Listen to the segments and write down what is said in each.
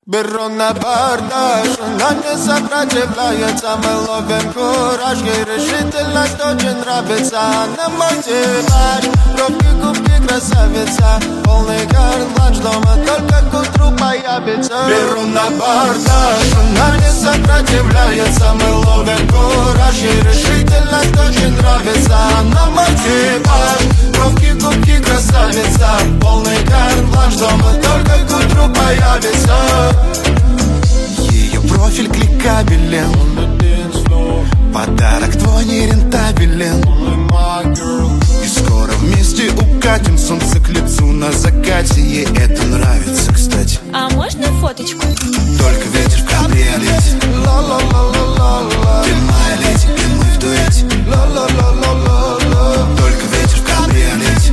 Беру на бордаж, она не сопротивляется. Мы ловим кураж, ей решительность очень нравится. Она мой типаж, бровки, губки, красавица. Полный карт-бланш, дома только к утру появится. Беру на бордаж, она не сопротивляется. Мы ловим кураж, ей решительность очень нравится. Она мой типаж, бровки, губки, красавица. Полный карт-бланш, дома только к утру появится. Ее профиль кликабелен, подарок твой нерентабелен. И скоро вместе укатим солнце к лицу на закате. Ей это нравится, кстати. А можно фоточку? Только ветер в кабриолете. Ты моя леди, и мы в дуэте. Только ветер в кабриолете.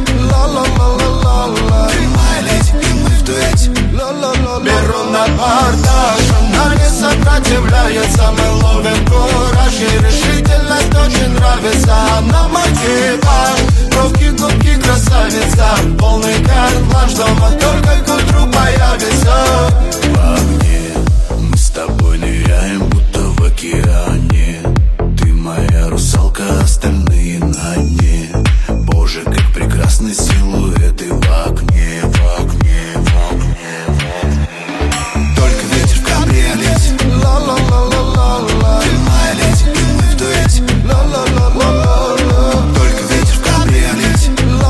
Ты моя леди, и мы в дуэте. Беру на бордаж, она не сопротивляется. Мы ловим кураж, ей решительность очень нравится. Она мой типаж, бровки, губки, красавица. Полный карт-бланш, дома только к утру появится. В огне мы с тобой ныряем, будто в океане. Ты моя русалка, остальные на дне. Боже, как прекрасны силуэты в окне, в окне, в окне, в окне. Только ветер в кабриолете. Ты моя леди, и мы в дуэте. Только ветер в кабриолете.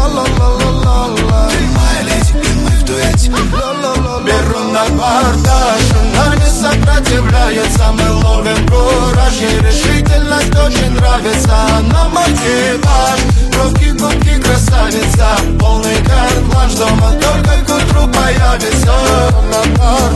Ты моя леди, и мы в дуэте. Беру на бордаж, она не сопротивляется. Мы ловим кураж, ей решительность очень нравится. Она мой типаж, бровки, губки, красавица. Полный карт-бланш, дома только к утру появится.